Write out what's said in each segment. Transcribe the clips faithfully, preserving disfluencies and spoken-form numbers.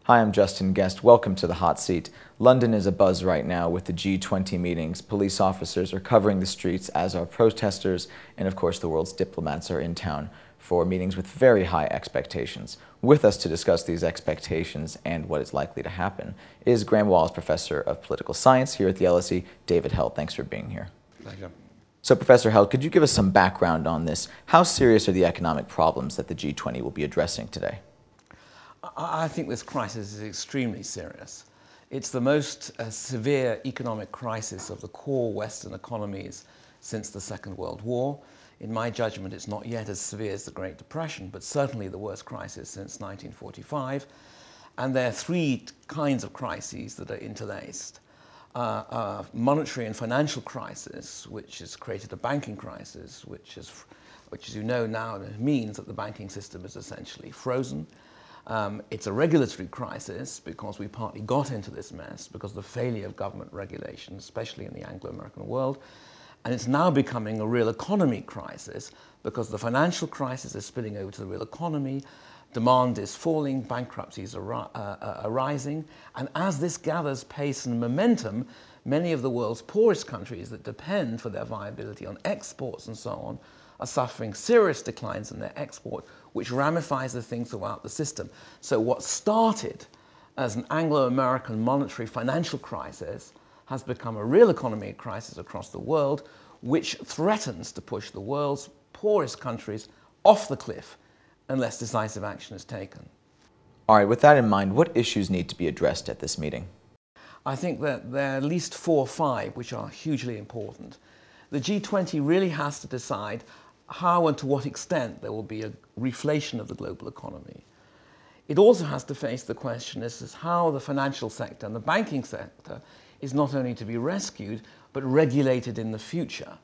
Hi, I'm Justin Guest. Welcome to the Hot Seat. London is abuzz right now with the G twenty meetings. Police officers are covering the streets, as are protesters, and of course the world's diplomats are in town for meetings with very high expectations. With us to discuss these expectations and what is likely to happen is Graham Walls Professor of Political Science here at the L S E, David Held. Thanks for being here. Pleasure. So, Professor Held, could you give us some background on this? How serious are the economic problems that the G twenty will be addressing today? I think this crisis is extremely serious. It's the most uh, severe economic crisis of the core Western economies since the Second World War. In my judgment, it's not yet as severe as the Great Depression, but certainly the worst crisis since nineteen forty-five. And there are three kinds of crises that are interlaced. Uh, uh, monetary and financial crisis, which has created a banking crisis, which, is, which as you know now means that the banking system is essentially frozen. Um, it's a regulatory crisis because we partly got into this mess because of the failure of government regulation, especially in the Anglo-American world. And it's now becoming a real economy crisis because the financial crisis is spilling over to the real economy. Demand is falling, bankruptcies are, uh, uh, are rising. And as this gathers pace and momentum, many of the world's poorest countries that depend for their viability on exports and so on are suffering serious declines in their export, which ramifies the thing throughout the system. So what started as an Anglo-American monetary financial crisis has become a real economy crisis across the world, which threatens to push the world's poorest countries off the cliff unless decisive action is taken. All right, with that in mind, what issues need to be addressed at this meeting? I think that there are at least four or five which are hugely important. The G twenty really has to decide how and to what extent there will be a reflation of the global economy. It also has to face the question as to how the financial sector and the banking sector is not only to be rescued, but regulated in the future.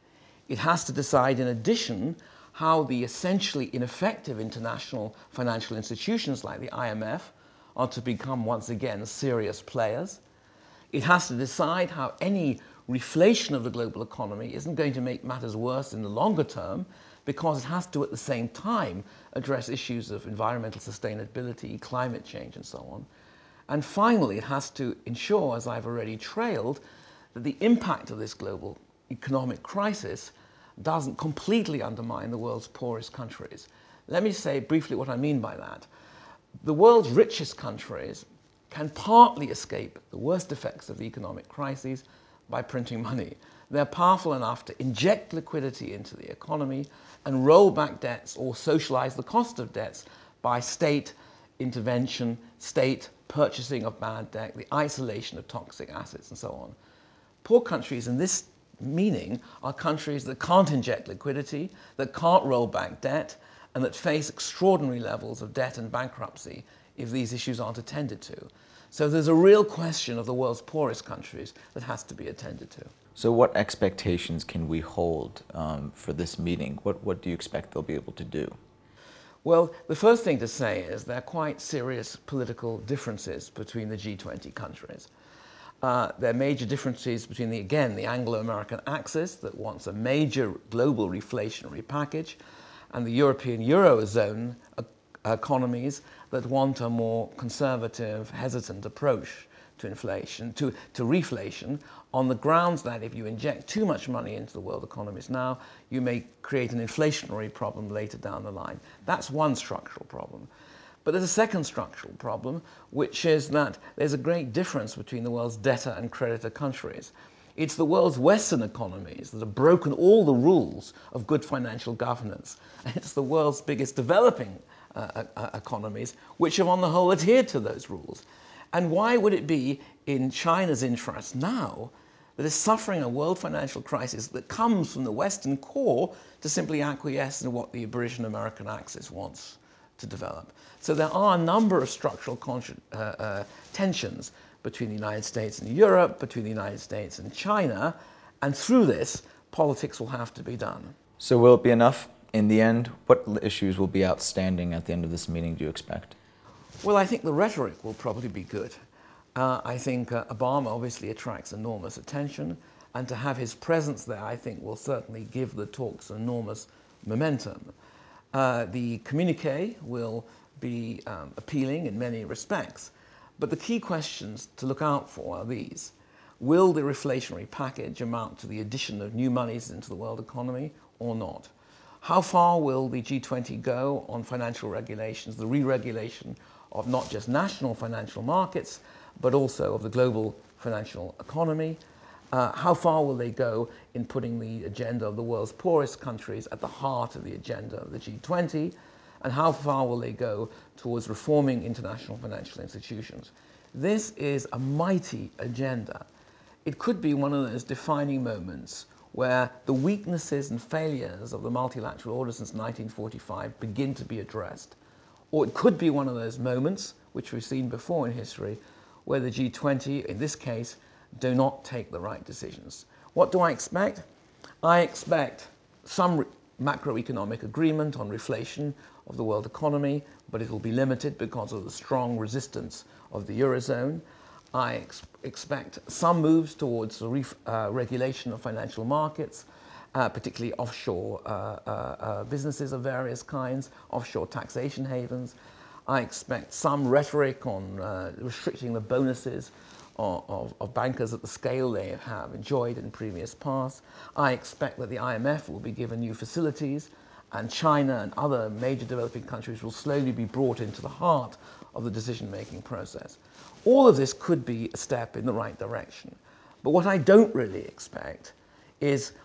It has to decide, in addition, how the essentially ineffective international financial institutions like the I M F are to become once again serious players. It has to decide how any reflation of the global economy isn't going to make matters worse in the longer term, because it has to at the same time address issues of environmental sustainability, climate change and so on. And finally, it has to ensure, as I've already trailed, that the impact of this global economic crisis doesn't completely undermine the world's poorest countries. Let me say briefly what I mean by that. The world's richest countries can partly escape the worst effects of the economic crises by printing money. They're powerful enough to inject liquidity into the economy and roll back debts or socialize the cost of debts by state intervention, state purchasing of bad debt, the isolation of toxic assets and so on. Poor countries in this meaning are countries that can't inject liquidity, that can't roll back debt, and that face extraordinary levels of debt and bankruptcy if these issues aren't attended to. So there's a real question of the world's poorest countries that has to be attended to. So what expectations can we hold um, for this meeting? What, what do you expect they'll be able to do? Well, the first thing to say is there are quite serious political differences between the G twenty countries. Uh, there are major differences between, the, again, the Anglo-American axis that wants a major global reflationary package and the European Eurozone uh, economies that want a more conservative, hesitant approach to inflation, to, to reflation, on the grounds that if you inject too much money into the world economies now, you may create an inflationary problem later down the line. That's one structural problem. But there's a second structural problem, which is that there's a great difference between the world's debtor and creditor countries. It's the world's Western economies that have broken all the rules of good financial governance. And it's the world's biggest developing uh, uh, economies which have on the whole adhered to those rules. And why would it be in China's interest now that is suffering a world financial crisis that comes from the Western core to simply acquiesce in what the British American axis wants to develop? So there are a number of structural uh, uh, tensions between the United States and Europe, between the United States and China, and through this, politics will have to be done. So will it be enough in the end? What issues will be outstanding at the end of this meeting, do you expect? Well, I think the rhetoric will probably be good. Uh, I think uh, Obama obviously attracts enormous attention, and to have his presence there, I think, will certainly give the talks enormous momentum. Uh, the communique will be um, appealing in many respects. But the key questions to look out for are these. Will the reflationary package amount to the addition of new monies into the world economy or not? How far will the G twenty go on financial regulations, the re-regulation of not just national financial markets, but also of the global financial economy? Uh, how far will they go in putting the agenda of the world's poorest countries at the heart of the agenda of the G twenty? And how far will they go towards reforming international financial institutions? This is a mighty agenda. It could be one of those defining moments where the weaknesses and failures of the multilateral order since nineteen forty-five begin to be addressed. Or it could be one of those moments, which we've seen before in history, where the G twenty, in this case, do not take the right decisions. What do I expect? I expect some macroeconomic agreement on reflation of the world economy, but it will be limited because of the strong resistance of the Eurozone. I ex expect some moves towards the re uh, regulation of financial markets, uh, particularly offshore uh, uh, uh, businesses of various kinds, offshore taxation havens. I expect some rhetoric on uh, restricting the bonuses of, of, of bankers at the scale they have enjoyed in previous past. I expect that the I M F will be given new facilities, and China and other major developing countries will slowly be brought into the heart of the decision-making process. All of this could be a step in the right direction. But what I don't really expect is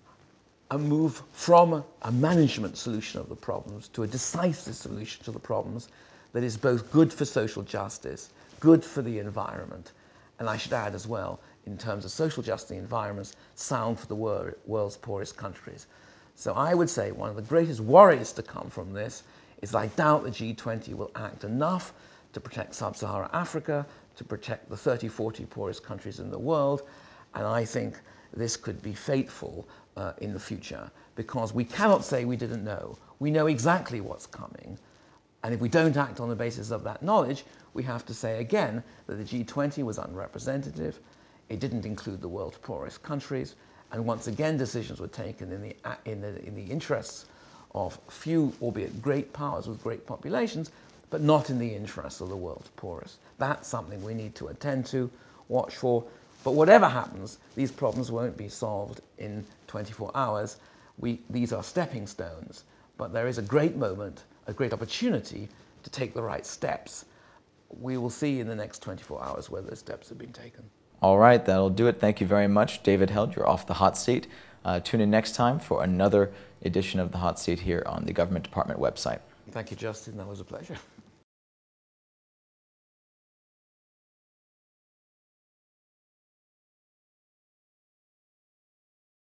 a move from a management solution of the problems to a decisive solution to the problems that is both good for social justice, good for the environment, and I should add as well, in terms of social justice and environments, sound for the wor world's poorest countries. So I would say one of the greatest worries to come from this is I doubt the G twenty will act enough to protect sub-Saharan Africa, to protect the thirty, forty poorest countries in the world, and I think this could be fateful uh, in the future, because we cannot say we didn't know. We know exactly what's coming, and if we don't act on the basis of that knowledge, we have to say again that the G twenty was unrepresentative, it didn't include the world's poorest countries, and once again decisions were taken in the, in the, in the interests of few, albeit great powers with great populations, but not in the interests of the world's poorest. That's something we need to attend to, watch for. But whatever happens, these problems won't be solved in twenty-four hours. We, these are stepping stones, but there is a great moment, a great opportunity to take the right steps. We will see in the next twenty-four hours whether those steps have been taken. All right, that'll do it. Thank you very much, David Held. You're off the hot seat. Uh, tune in next time for another edition of the hot seat here on the Government Department website. Thank you, Justin. That was a pleasure.